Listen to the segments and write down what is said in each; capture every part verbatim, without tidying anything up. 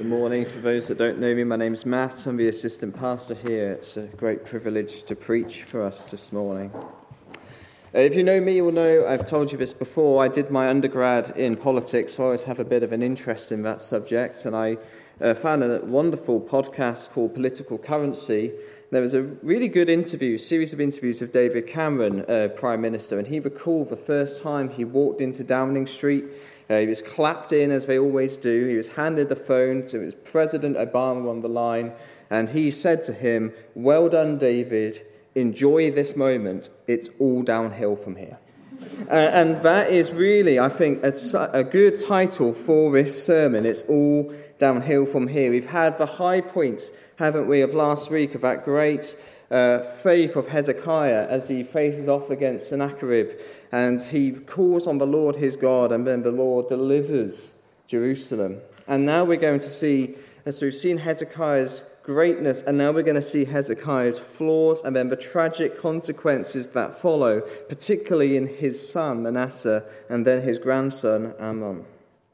Good morning. For those that don't know me, my name's Matt. I'm the assistant pastor here. It's a great privilege to preach for us this morning. Uh, if you know me, you will know I've told you this before. I did my undergrad in politics, so I always have a bit of an interest in that subject. And I uh, found a wonderful podcast called Political Currency. There was a really good interview, series of interviews with David Cameron, uh, Prime Minister, and he recalled the first time he walked into Downing Street. Uh, he was clapped in, as they always do. He was handed the phone to his President Obama on the line, and he said to him, "Well done, David. Enjoy this moment. It's all downhill from here." Uh, and that is really, I think, a, a good title for this sermon. It's all downhill from here. We've had the high points, haven't we, of last week, of that great uh, faith of Hezekiah as he faces off against Sennacherib, and he calls on the Lord his God, and then the Lord delivers Jerusalem. And now we're going to see, and so we've seen Hezekiah's greatness, and now we're going to see Hezekiah's flaws, and then the tragic consequences that follow, particularly in his son Manasseh, and then his grandson Amon.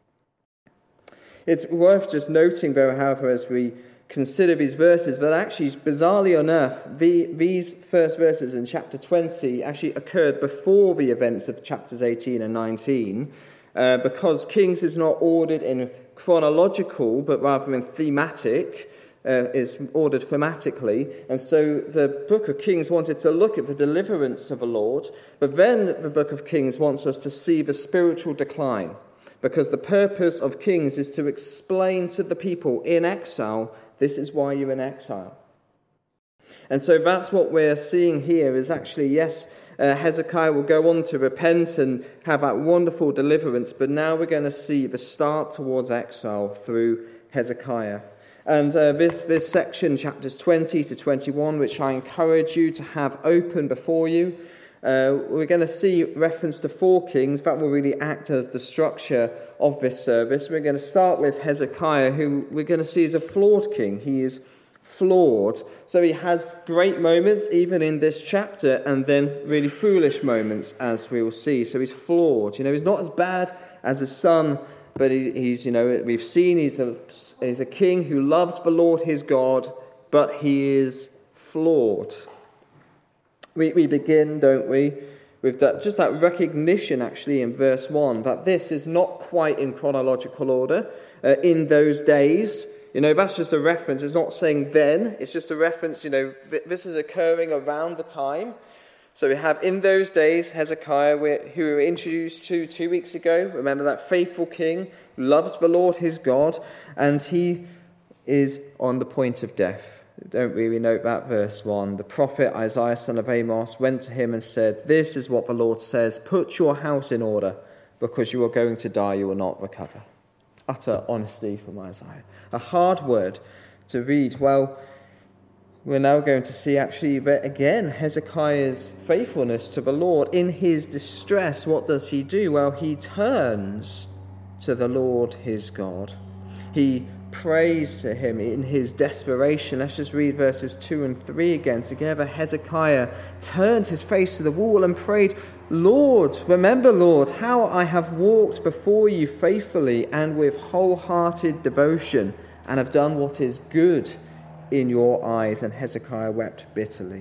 It's worth just noting, though, however, as we consider these verses, that actually, bizarrely enough, the, these first verses in chapter twenty actually occurred before the events of chapters eighteen and nineteen, uh, because Kings is not ordered in chronological, but rather in thematic, uh, is ordered thematically, and so the book of Kings wanted to look at the deliverance of the Lord, but then the book of Kings wants us to see the spiritual decline, because the purpose of Kings is to explain to the people in exile, this is why you're in exile. And so that's what we're seeing here is actually, yes, uh, Hezekiah will go on to repent and have that wonderful deliverance, but now we're going to see the start towards exile through Hezekiah. And uh, this, this section, chapters twenty to twenty-one, which I encourage you to have open before you, Uh, we're going to see reference to four kings that will really act as the structure of this service. We're going to start with Hezekiah, who we're going to see is a flawed king. He is flawed. So he has great moments, even in this chapter, and then really foolish moments, as we will see. So he's flawed. You know, he's not as bad as his son, but he, he's, you know, we've seen he's a, he's a king who loves the Lord his God, but he is flawed. We, we begin, don't we, with that just that recognition, actually, in verse one, that this is not quite in chronological order. Uh, in those days, you know, that's just a reference. It's not saying then. It's just a reference, you know, this is occurring around the time. So we have in those days Hezekiah, who we were introduced to two weeks ago. Remember that faithful king who loves the Lord his God, and he is on the point of death. Don't really note that verse one. The prophet Isaiah, son of Amos, went to him and said, "This is what the Lord says, put your house in order, because you are going to die, you will not recover." Utter honesty from Isaiah. A hard word to read. Well, we're now going to see actually that again, Hezekiah's faithfulness to the Lord. In his distress, what does he do? Well, he turns to the Lord his God. He praise to him in his desperation. Let's just read verses two and three again together. Hezekiah turned his face to the wall and prayed, "Lord, remember, Lord, how I have walked before you faithfully and with wholehearted devotion, and have done what is good in your eyes." And Hezekiah wept bitterly.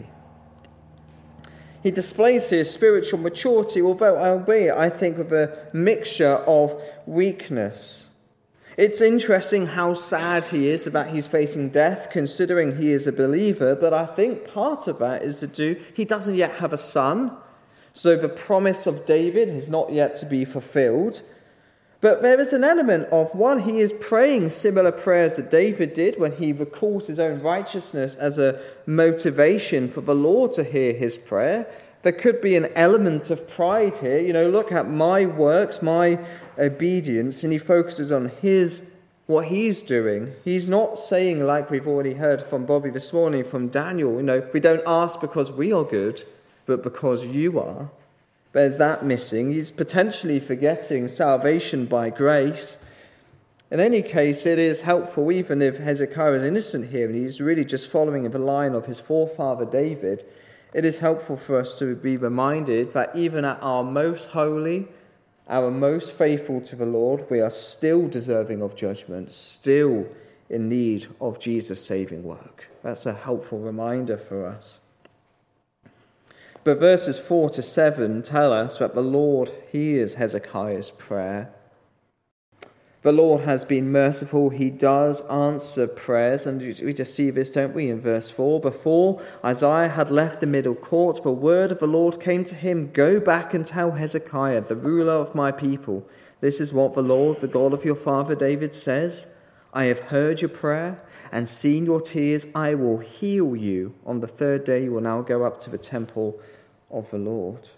He displays his spiritual maturity, although albeit, I think, with a mixture of weakness. It's interesting how sad he is about he's facing death, considering he is a believer, but I think part of that is to do, he doesn't yet have a son, so the promise of David is not yet to be fulfilled. But there is an element of, one, he is praying similar prayers that David did when he recalls his own righteousness as a motivation for the Lord to hear his prayer. There could be an element of pride here. You know, look at my works, my obedience, and he focuses on his, what he's doing. He's not saying, like we've already heard from Bobby this morning, from Daniel, you know, we don't ask because we are good, but because you are. There's that missing. He's potentially forgetting salvation by grace. In any case, it is helpful, even if Hezekiah is innocent here, and he's really just following the line of his forefather David, it is helpful for us to be reminded that even at our most holy, our most faithful to the Lord, we are still deserving of judgment, still in need of Jesus' saving work. That's a helpful reminder for us. But verses four to seven tell us that the Lord hears Hezekiah's prayer. The Lord has been merciful. He does answer prayers. And we just see this, don't we, in verse four. Before Isaiah had left the middle court, the word of the Lord came to him, "Go back and tell Hezekiah, the ruler of my people, this is what the Lord, the God of your father David, says. I have heard your prayer and seen your tears. I will heal you. On the third day you will now go up to the temple of the Lord."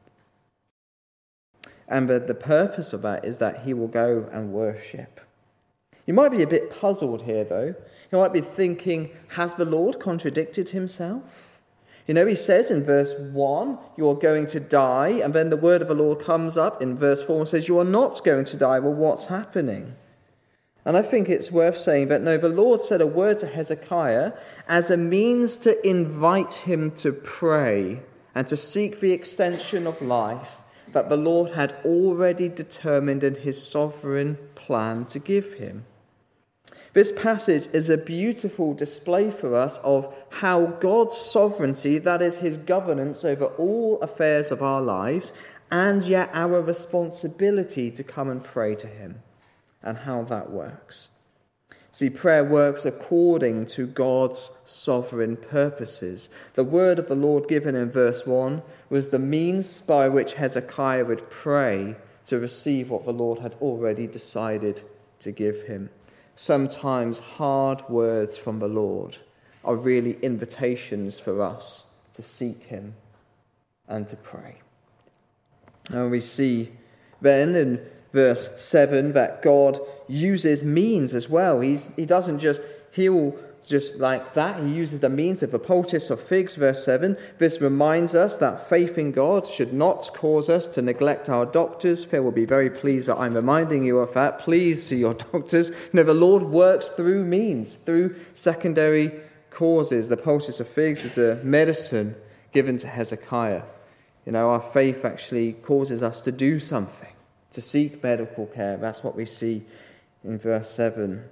And the, the purpose of that is that he will go and worship. You might be a bit puzzled here, though. You might be thinking, has the Lord contradicted himself? You know, he says in verse one, you're going to die, and then the word of the Lord comes up in verse four and says, you are not going to die. Well, what's happening? And I think it's worth saying that no, the Lord said a word to Hezekiah as a means to invite him to pray and to seek the extension of life that the Lord had already determined in his sovereign plan to give him. This passage is a beautiful display for us of how God's sovereignty, that is his governance over all affairs of our lives, and yet our responsibility to come and pray to him, and how that works. See, prayer works according to God's sovereign purposes. The word of the Lord given in verse one was the means by which Hezekiah would pray to receive what the Lord had already decided to give him. Sometimes hard words from the Lord are really invitations for us to seek him and to pray. And we see then in verse seven that God uses means as well. He's, he doesn't just heal just like that. He uses the means of a poultice of figs, verse seven. This reminds us that faith in God should not cause us to neglect our doctors. Phil will be very pleased that I'm reminding you of that. Please see your doctors. You know, the Lord works through means, through secondary causes. The poultice of figs was a medicine given to Hezekiah. You know, our faith actually causes us to do something, to seek medical care. That's what we see in verse seven.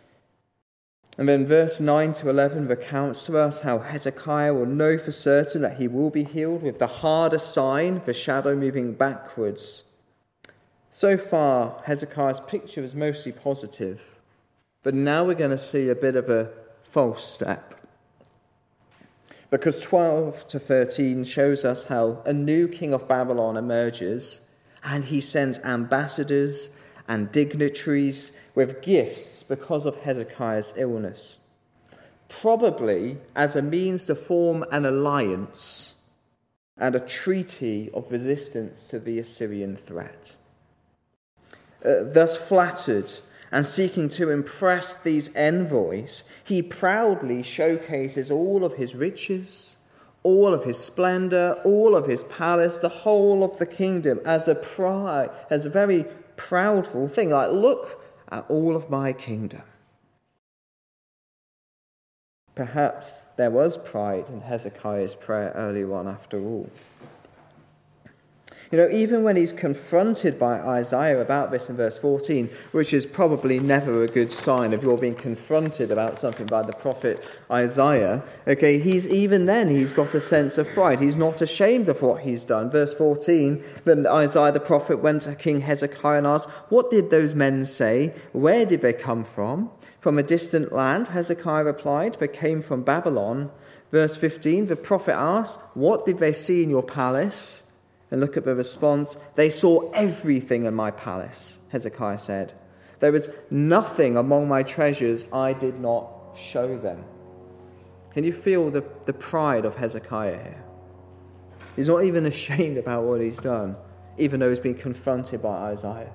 And then verse nine to eleven recounts to us how Hezekiah will know for certain that he will be healed with the harder sign, the shadow moving backwards. So far, Hezekiah's picture is mostly positive. But now we're going to see a bit of a false step. Because twelve to thirteen shows us how a new king of Babylon emerges, and he sends ambassadors and dignitaries with gifts because of Hezekiah's illness, probably as a means to form an alliance and a treaty of resistance to the Assyrian threat. Uh, thus flattered and seeking to impress these envoys, he proudly showcases all of his riches, all of his splendor, all of his palace, the whole of the kingdom as a pride, as a very proudful thing. Like, look at all of my kingdom. Perhaps there was pride in Hezekiah's prayer early on after all. You know, even when he's confronted by Isaiah about this in verse fourteen, which is probably never a good sign if you're being confronted about something by the prophet Isaiah, okay, he's even then, he's got a sense of pride. He's not ashamed of what he's done. Verse fourteen, then Isaiah the prophet went to King Hezekiah and asked, what did those men say? Where did they come from? From a distant land, Hezekiah replied, they came from Babylon. Verse fifteen, the prophet asked, what did they see in your palace? And look at the response. They saw everything in my palace, Hezekiah said. There was nothing among my treasures I did not show them. Can you feel the, the pride of Hezekiah here? He's not even ashamed about what he's done, even though he's been confronted by Isaiah.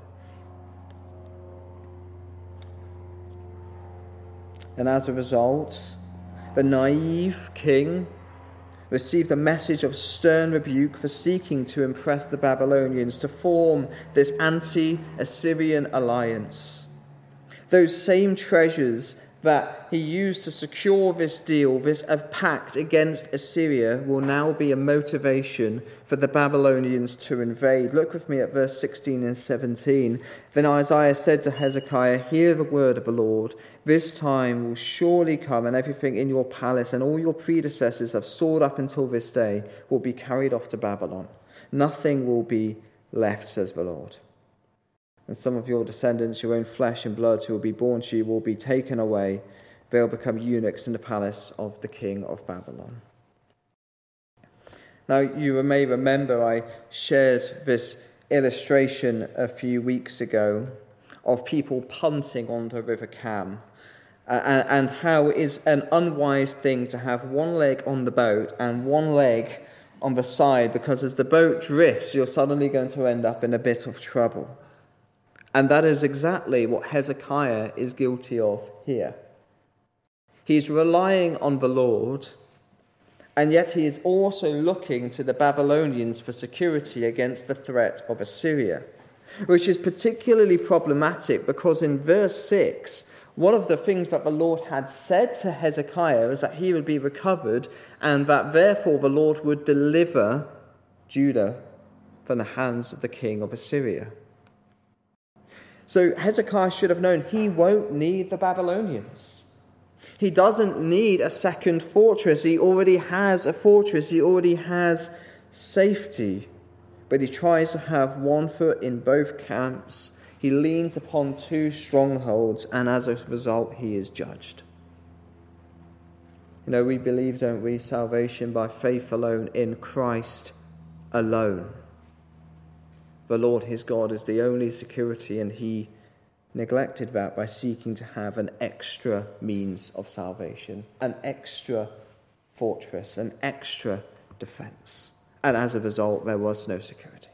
And as a result, the naive king received a message of stern rebuke for seeking to impress the Babylonians to form this anti-Assyrian alliance. Those same treasures that he used to secure this deal, this pact against Assyria, will now be a motivation for the Babylonians to invade. Look with me at verse sixteen and seventeen. Then Isaiah said to Hezekiah, "Hear the word of the Lord. This time will surely come, and everything in your palace and all your predecessors have stored up until this day will be carried off to Babylon. Nothing will be left, says the Lord. And some of your descendants, your own flesh and blood, who will be born to you, will be taken away. They'll become eunuchs in the palace of the king of Babylon." Now, you may remember I shared this illustration a few weeks ago of people punting on the River Cam, uh, and how it is an unwise thing to have one leg on the boat and one leg on the side, because as the boat drifts, you're suddenly going to end up in a bit of trouble. And that is exactly what Hezekiah is guilty of here. He's relying on the Lord, and yet he is also looking to the Babylonians for security against the threat of Assyria, which is particularly problematic because in verse six, one of the things that the Lord had said to Hezekiah is that he would be recovered, and that therefore the Lord would deliver Judah from the hands of the king of Assyria. So Hezekiah should have known he won't need the Babylonians. He doesn't need a second fortress. He already has a fortress. He already has safety. But he tries to have one foot in both camps. He leans upon two strongholds, and as a result, he is judged. You know, we believe, don't we, salvation by faith alone, in Christ alone. The Lord his God is the only security, and he neglected that by seeking to have an extra means of salvation, an extra fortress, an extra defense. And as a result, there was no security.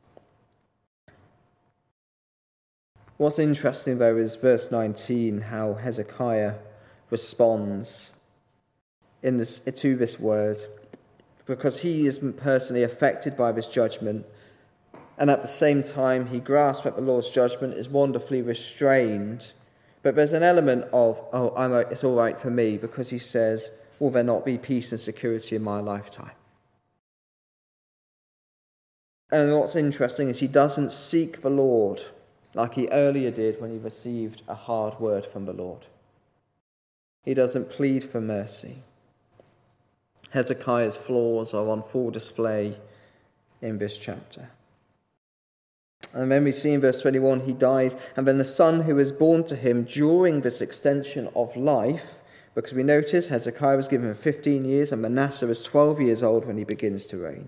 What's interesting, though, is verse nineteen, how Hezekiah responds in this, to this word, because he is personally affected by this judgment. And at the same time, he grasps that the Lord's judgment is wonderfully restrained. But there's an element of, oh, I'm, it's all right for me, because he says, will there not be peace and security in my lifetime? And what's interesting is he doesn't seek the Lord like he earlier did when he received a hard word from the Lord. He doesn't plead for mercy. Hezekiah's flaws are on full display in this chapter. And then we see in verse twenty-one, he dies, and then the son who is born to him during this extension of life, because we notice Hezekiah was given fifteen years, and Manasseh was twelve years old when he begins to reign.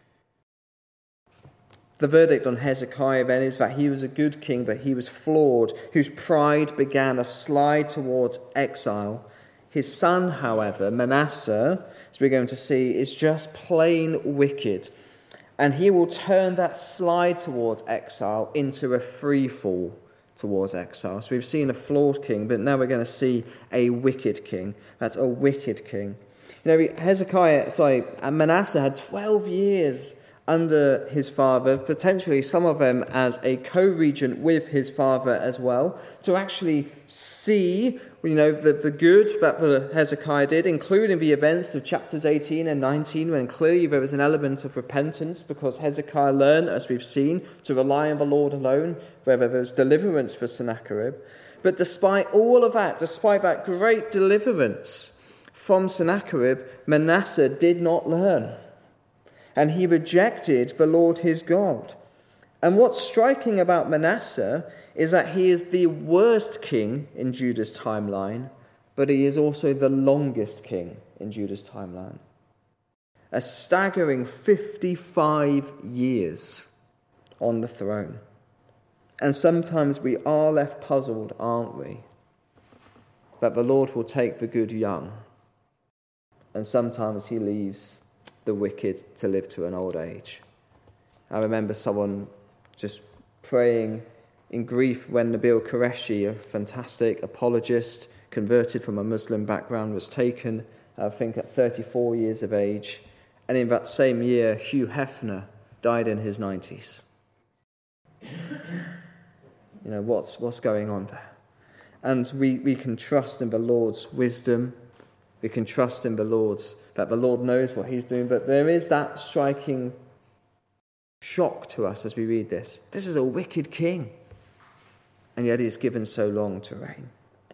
The verdict on Hezekiah then is that he was a good king, but he was flawed, whose pride began a slide towards exile. His son, however, Manasseh, as we're going to see, is just plain wicked. And he will turn that slide towards exile into a free fall towards exile. So we've seen a flawed king, but now we're going to see a wicked king. That's a wicked king. You know, Hezekiah, sorry, Manasseh had twelve years under his father, potentially some of them as a co-regent with his father as well, to actually see, you know, the, the good that the Hezekiah did, including the events of chapters eighteen and nineteen, when clearly there was an element of repentance, because Hezekiah learned, as we've seen, to rely on the Lord alone, whether there was deliverance for Sennacherib. But despite all of that, despite that great deliverance from Sennacherib, Manasseh did not learn. And he rejected the Lord his God. And what's striking about Manasseh is that he is the worst king in Judah's timeline, but he is also the longest king in Judah's timeline. A staggering fifty-five years on the throne. And sometimes we are left puzzled, aren't we? That the Lord will take the good young, and sometimes he leaves the wicked to live to an old age. I remember someone just praying in grief when Nabil Qureshi, a fantastic apologist, converted from a Muslim background, was taken, I think, at thirty-four years of age. And in that same year, Hugh Hefner died in his nineties. You know, what's, what's going on there? And we, we can trust in the Lord's wisdom. We can trust in the Lord's, that the Lord knows what he's doing. But there is that striking shock to us as we read this. This is a wicked king. And yet he is given so long to reign.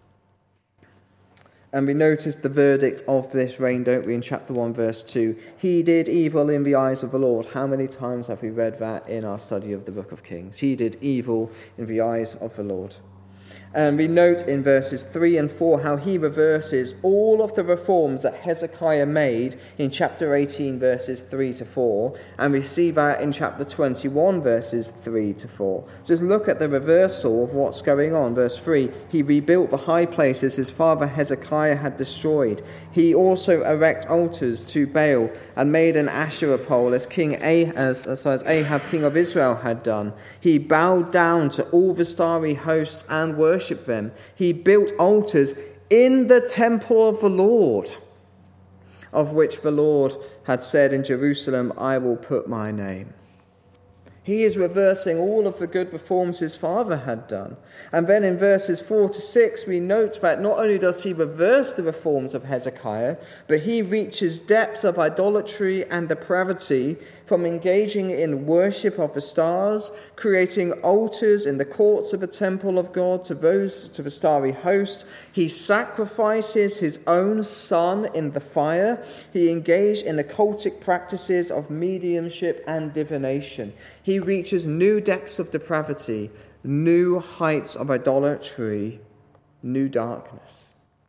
And we notice the verdict of this reign, don't we, in chapter one, verse two. He did evil in the eyes of the Lord. How many times have we read that in our study of the book of Kings? He did evil in the eyes of the Lord. And we note in verses three and four how he reverses all of the reforms that Hezekiah made in chapter eighteen, verses three to four. And we see that in chapter twenty-one, verses three to four. Just look at the reversal of what's going on. Verse three, he rebuilt the high places his father Hezekiah had destroyed. He also erected altars to Baal and made an Asherah pole as King Ahaz, as, as Ahab, king of Israel, had done. He bowed down to all the starry hosts and worshipped them. He built altars in the temple of the Lord, of which the Lord had said, in Jerusalem, I will put my name. He is reversing all of the good reforms his father had done. And then in verses four to six, we note that not only does he reverse the reforms of Hezekiah, but he reaches depths of idolatry and depravity, from engaging in worship of the stars, creating altars in the courts of the temple of God to those to the starry hosts. He sacrifices his own son in the fire. He engaged in occultic practices of mediumship and divination. He reaches new depths of depravity, new heights of idolatry, new darkness.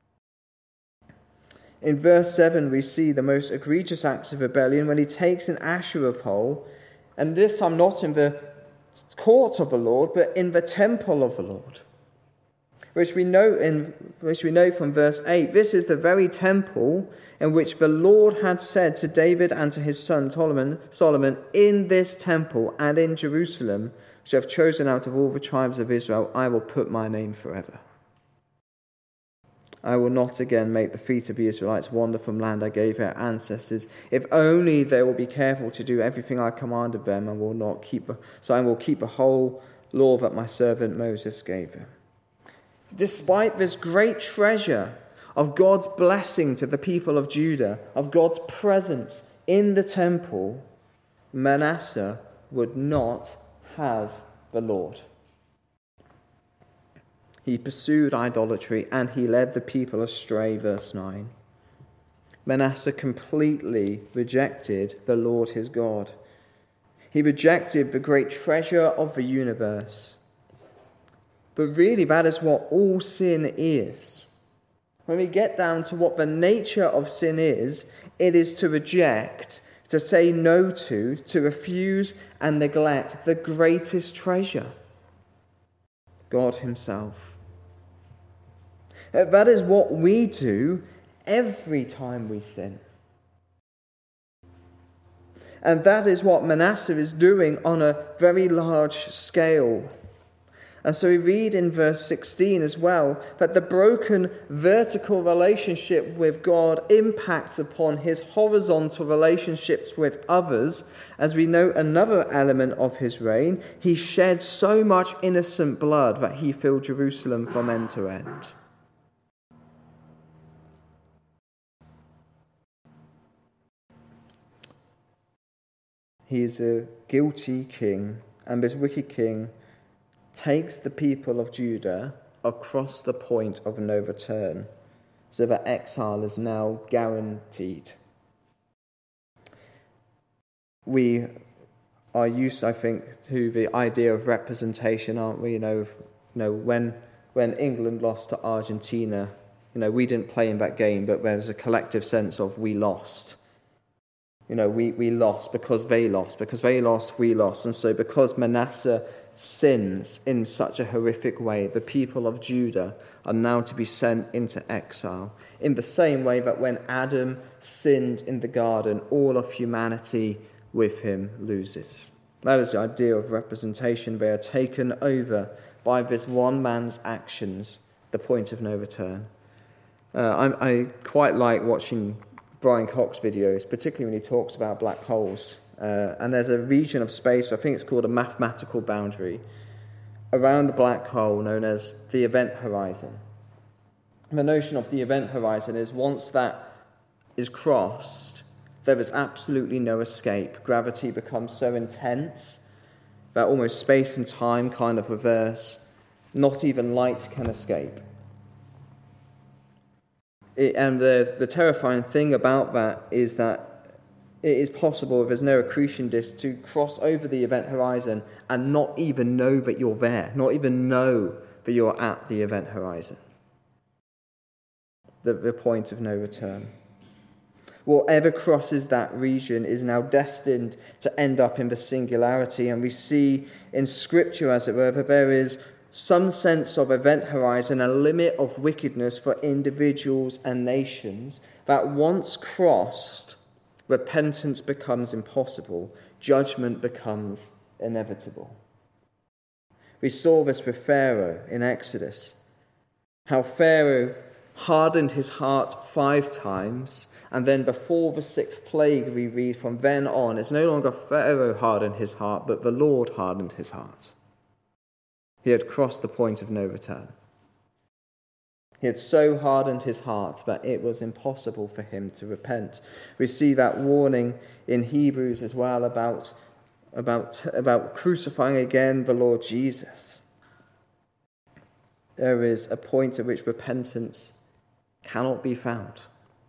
In verse seven, we see the most egregious acts of rebellion when he takes an Asherah pole, and this time not in the court of the Lord, but in the temple of the Lord, which we know in which we know from verse eight. This is the very temple in which the Lord had said to David and to his son Solomon, Solomon, in this temple and in Jerusalem, which I have chosen out of all the tribes of Israel, I will put my name forever. I will not again make the feet of the Israelites wander from land I gave their ancestors, if only they will be careful to do everything I commanded them, and will not keep the, so I will keep the whole law that my servant Moses gave them. Despite this great treasure of God's blessing to the people of Judah, of God's presence in the temple, Manasseh would not have the Lord. He pursued idolatry and he led the people astray, verse nine. Manasseh completely rejected the Lord his God. He rejected the great treasure of the universe. But really, that is what all sin is. When we get down to what the nature of sin is, it is to reject, to say no to, to refuse and neglect the greatest treasure, God himself. That is what we do every time we sin. And that is what Manasseh is doing on a very large scale. And so we read in verse sixteen as well that the broken vertical relationship with God impacts upon his horizontal relationships with others. As we note another element of his reign, he shed so much innocent blood that he filled Jerusalem from end to end. He is a guilty king, and this wicked king takes the people of Judah across the point of no return, so that exile is now guaranteed. We are used, I think, to the idea of representation, aren't we? You know, you know when when England lost to Argentina, you know, we didn't play in that game, but there's a collective sense of we lost. You know, we, we lost because they lost, because they lost, we lost. And so because Manasseh sins in such a horrific way, the people of Judah are now to be sent into exile. In the same way that when Adam sinned in the garden, all of humanity with him loses. That is the idea of representation. They are taken over by this one man's actions, the point of no return. Uh, I, I quite like watching Brian Cox videos, particularly when he talks about black holes. Uh, and there's a region of space, I think it's called a mathematical boundary, around the black hole known as the event horizon. The notion of the event horizon is once that is crossed, there is absolutely no escape. Gravity becomes so intense that almost space and time kind of reverse. Not even light can escape. It, and the, the terrifying thing about that is that it is possible, if there's no accretion disk, to cross over the event horizon and not even know that you're there, not even know that you're at the event horizon, the, the point of no return. Whatever crosses that region is now destined to end up in the singularity, and we see in Scripture, as it were, that there is some sense of event horizon, a limit of wickedness for individuals and nations, that once crossed, repentance becomes impossible, judgment becomes inevitable. We saw this with Pharaoh in Exodus, how Pharaoh hardened his heart five times, and then before the sixth plague, we read from then on, it's no longer Pharaoh hardened his heart, but the Lord hardened his heart. He had crossed the point of no return. He had so hardened his heart that it was impossible for him to repent. We see that warning in Hebrews as well about, about, about crucifying again the Lord Jesus. There is a point at which repentance cannot be found.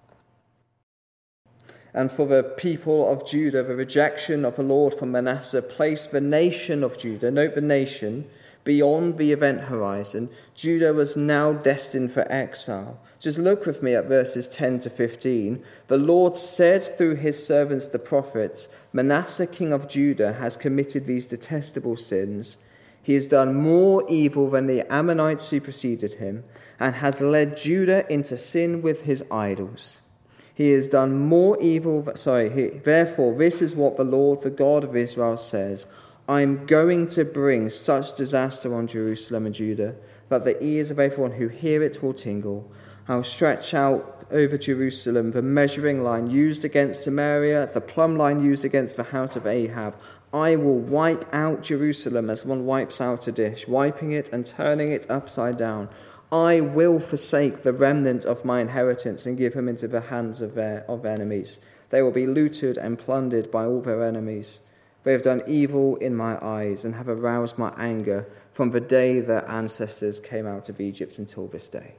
And for the people of Judah, the rejection of the Lord from Manasseh placed the nation of Judah, note the nation, beyond the event horizon. Judah was now destined for exile. Just look with me at verses ten to fifteen. The Lord said through his servants the prophets, Manasseh king of Judah has committed these detestable sins. He has done more evil than the Ammonites who preceded him, and has led Judah into sin with his idols. He has done more evil, sorry, he, therefore this is what the Lord, the God of Israel, says. I am going to bring such disaster on Jerusalem and Judah that the ears of everyone who hear it will tingle. I'll stretch out over Jerusalem the measuring line used against Samaria, the plumb line used against the house of Ahab. I will wipe out Jerusalem as one wipes out a dish, wiping it and turning it upside down. I will forsake the remnant of my inheritance and give them into the hands of their of enemies. They will be looted and plundered by all their enemies. They have done evil in my eyes and have aroused my anger from the day their ancestors came out of Egypt until this day.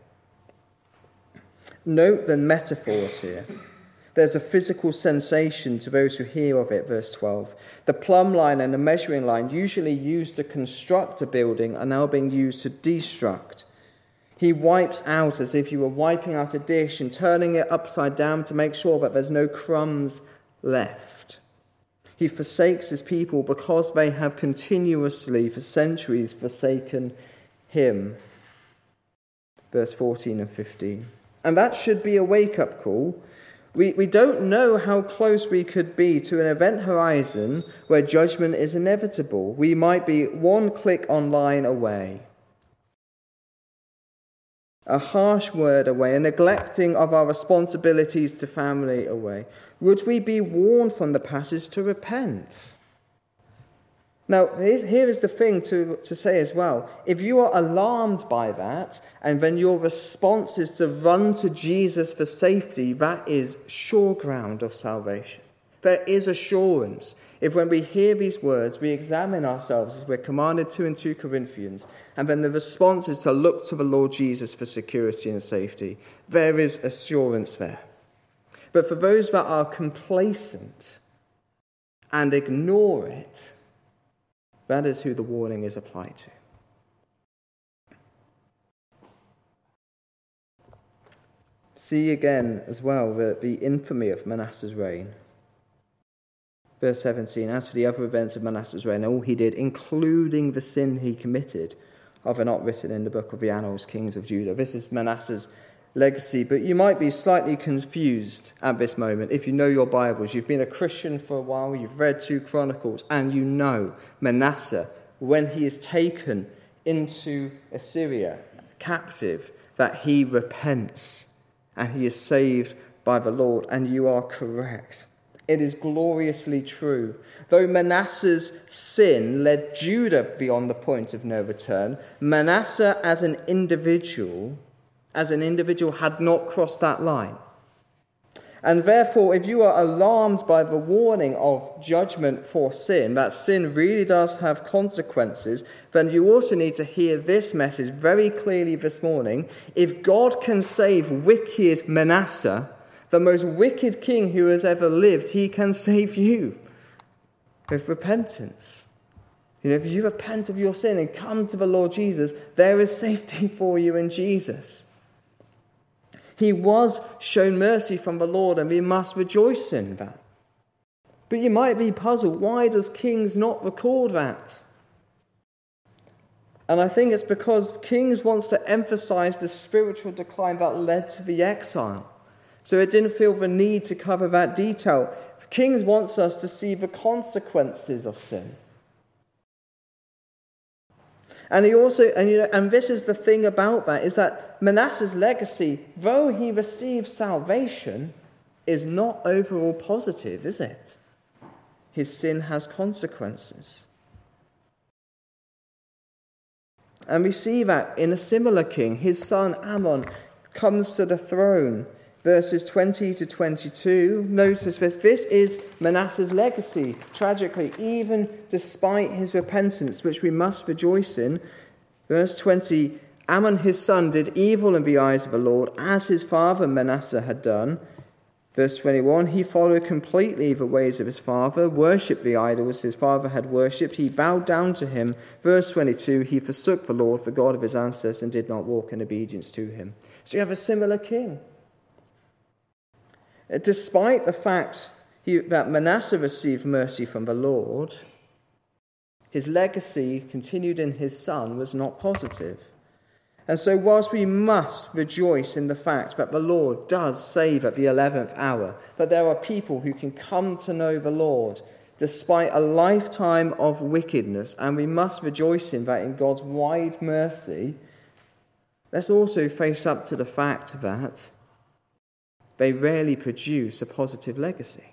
Note the metaphors here. There's a physical sensation to those who hear of it, verse twelve. The plumb line and the measuring line, usually used to construct a building, are now being used to destruct. He wipes out as if you were wiping out a dish and turning it upside down to make sure that there's no crumbs left. He forsakes his people because they have continuously, for centuries, forsaken him. Verse fourteen and fifteen. And that should be a wake-up call. We, we don't know how close we could be to an event horizon where judgment is inevitable. We might be one click online away, a harsh word away, a neglecting of our responsibilities to family away. Would we be warned from the passage to repent? Now, here is the thing to, to say as well. If you are alarmed by that, and then your response is to run to Jesus for safety, that is sure ground of salvation. There is assurance. If when we hear these words, we examine ourselves as we're commanded to in two Corinthians, and then the response is to look to the Lord Jesus for security and safety, there is assurance there. But for those that are complacent and ignore it, that is who the warning is applied to. See again as well the, the infamy of Manasseh's reign. Verse seventeen, as for the other events of Manasseh's reign, all he did, including the sin he committed, are they not written in the book of the annals, kings of Judah. This is Manasseh's legacy, but you might be slightly confused at this moment. If you know your Bibles, you've been a Christian for a while, you've read two Chronicles, and you know Manasseh, when he is taken into Assyria, captive, that he repents and he is saved by the Lord, and you are correct. It is gloriously true. Though Manasseh's sin led Judah beyond the point of no return, Manasseh as an individual as an individual had not crossed that line. And therefore, if you are alarmed by the warning of judgment for sin, that sin really does have consequences, then you also need to hear this message very clearly this morning. If God can save wicked Manasseh, the most wicked king who has ever lived, he can save you with repentance. You know, if you repent of your sin and come to the Lord Jesus, there is safety for you in Jesus. He was shown mercy from the Lord, and we must rejoice in that. But you might be puzzled, why does Kings not record that? And I think it's because Kings wants to emphasize the spiritual decline that led to the exile. So it didn't feel the need to cover that detail. Kings wants us to see the consequences of sin. And he also, and you know, and this is the thing about that, is that Manasseh's legacy, though he received salvation, is not overall positive, is it? His sin has consequences. And we see that in a similar king, his son Amon comes to the throne. Verses twenty to twenty-two, notice this. This is Manasseh's legacy, tragically, even despite his repentance, which we must rejoice in. Verse twenty, Amon his son did evil in the eyes of the Lord, as his father Manasseh had done. Verse twenty-one, he followed completely the ways of his father, worshipped the idols his father had worshipped, he bowed down to him. Verse twenty-two, he forsook the Lord, the God of his ancestors, and did not walk in obedience to him. So you have a similar king. Despite the fact he, that Manasseh received mercy from the Lord, his legacy continued in his son was not positive. And so whilst we must rejoice in the fact that the Lord does save at the eleventh hour, that there are people who can come to know the Lord despite a lifetime of wickedness, and we must rejoice in that in God's wide mercy, let's also face up to the fact that they rarely produce a positive legacy.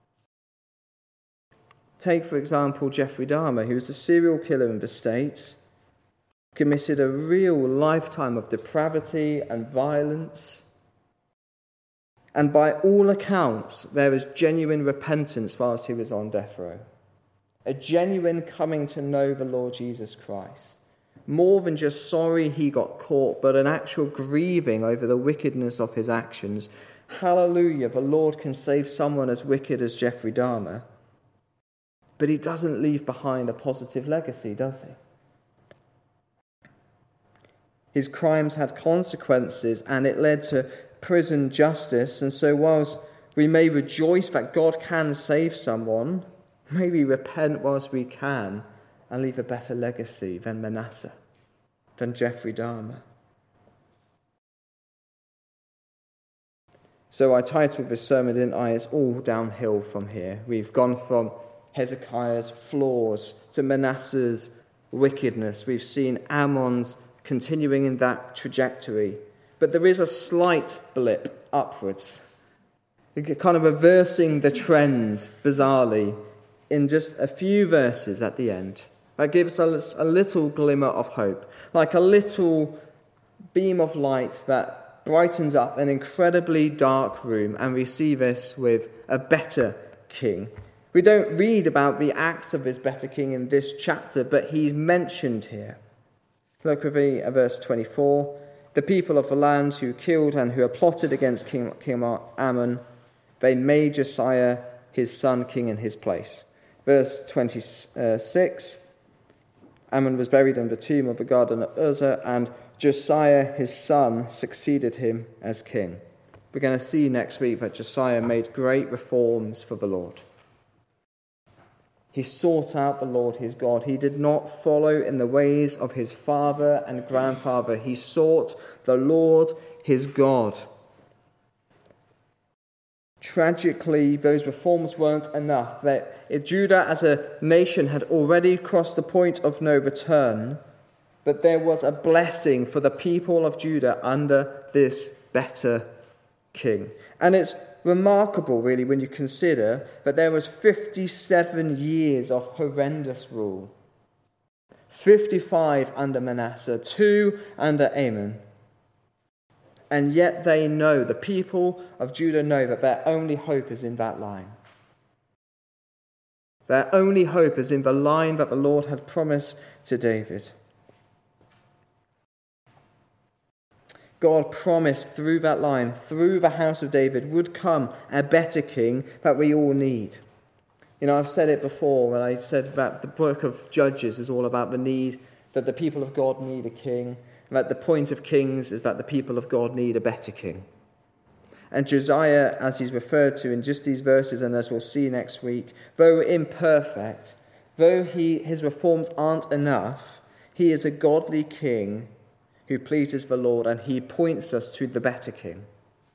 Take, for example, Jeffrey Dahmer, who was a serial killer in the States, committed a real lifetime of depravity and violence. And by all accounts, there was genuine repentance whilst he was on death row. A genuine coming to know the Lord Jesus Christ. More than just sorry he got caught, but an actual grieving over the wickedness of his actions. Hallelujah, the Lord can save someone as wicked as Jeffrey Dahmer. But he doesn't leave behind a positive legacy, does he? His crimes had consequences, and it led to prison justice. And so whilst we may rejoice that God can save someone, may we repent whilst we can and leave a better legacy than Manasseh, than Jeffrey Dahmer. So I titled this sermon, didn't I? It's all downhill from here. We've gone from Hezekiah's flaws to Manasseh's wickedness. We've seen Ammon's continuing in that trajectory. But there is a slight blip upwards, kind of reversing the trend, bizarrely, in just a few verses at the end. That gives us a little glimmer of hope, like a little beam of light that brightens up an incredibly dark room, and we see this with a better king. We don't read about the acts of this better king in this chapter, but he's mentioned here. Look with me at verse twenty-four. The people of the land who killed and who had plotted against King, King Ammon, they made Josiah his son king in his place. Verse twenty-six, Ammon was buried in the tomb of the garden of Uzzah, and Josiah his son succeeded him as king. We're going to see next week that Josiah made great reforms for the Lord. He sought out the Lord his God. He did not follow in the ways of his father and grandfather. He sought the Lord his God. Tragically, those reforms weren't enough. That Judah as a nation had already crossed the point of no return, but there was a blessing for the people of Judah under this better king. And it's remarkable, really, when you consider that there was fifty-seven years of horrendous rule. fifty-five under Manasseh, two under Amon. And yet they know, the people of Judah know, that their only hope is in that line. Their only hope is in the line that the Lord had promised to David. God promised through that line, through the house of David, would come a better king that we all need. You know, I've said it before when I said that the book of Judges is all about the need, that the people of God need a king, and that the point of Kings is that the people of God need a better king. And Josiah, as he's referred to in just these verses, and as we'll see next week, though imperfect, though he, his reforms aren't enough, he is a godly king who pleases the Lord, and he points us to the better king.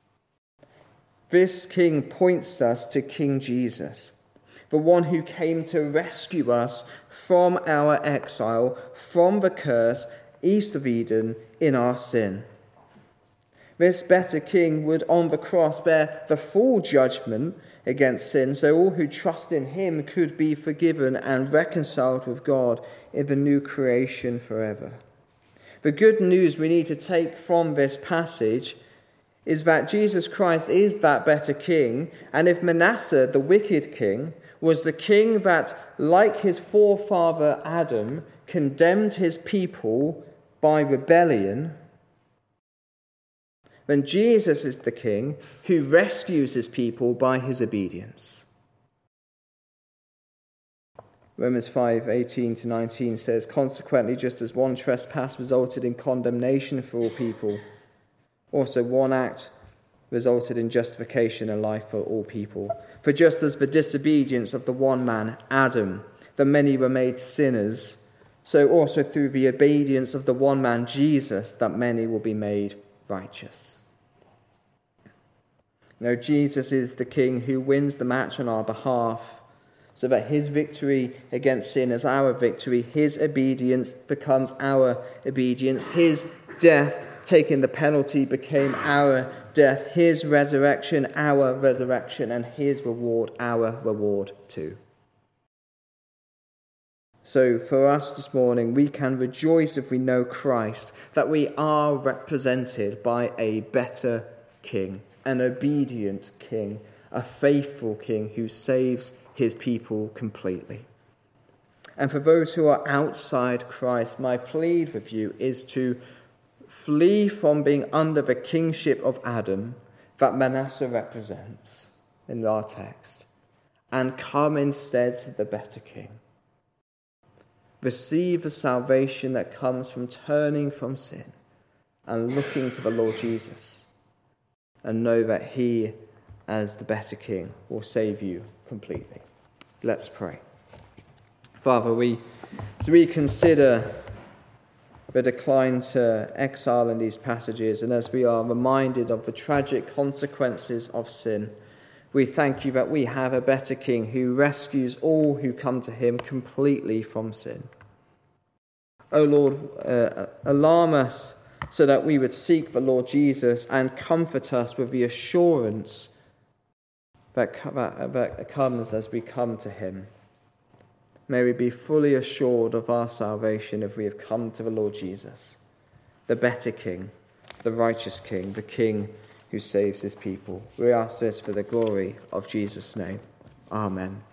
This king points us to King Jesus, the one who came to rescue us from our exile, from the curse east of Eden in our sin. This better king would on the cross bear the full judgment against sin, so all who trust in him could be forgiven and reconciled with God in the new creation forever. The good news we need to take from this passage is that Jesus Christ is that better king, and if Manasseh, the wicked king, was the king that, like his forefather Adam, condemned his people by rebellion, then Jesus is the king who rescues his people by his obedience. Romans five, eighteen to nineteen says, consequently, just as one trespass resulted in condemnation for all people, also one act resulted in justification and life for all people. For just as the disobedience of the one man, Adam, the many were made sinners, so also through the obedience of the one man, Jesus, that many will be made righteous. No, Jesus is the king who wins the match on our behalf, so that his victory against sin is our victory. His obedience becomes our obedience. His death, taking the penalty, became our death. His resurrection, our resurrection. And his reward, our reward too. So for us this morning, we can rejoice if we know Christ, that we are represented by a better king, an obedient king, a faithful king who saves his people completely. And for those who are outside Christ, my plea with you is to flee from being under the kingship of Adam that Manasseh represents in our text, and come instead to the better king. Receive the salvation that comes from turning from sin and looking to the Lord Jesus, and know that he, as the better king, will save you completely. Let's pray. Father, we, as we consider the decline to exile in these passages, and as we are reminded of the tragic consequences of sin, we thank you that we have a better king who rescues all who come to him completely from sin. O Lord, uh, alarm us so that we would seek the Lord Jesus, and comfort us with the assurance that, that, that comes as we come to him. May we be fully assured of our salvation if we have come to the Lord Jesus, the better king, the righteous king, the king who saves his people. We ask this for the glory of Jesus' name. Amen.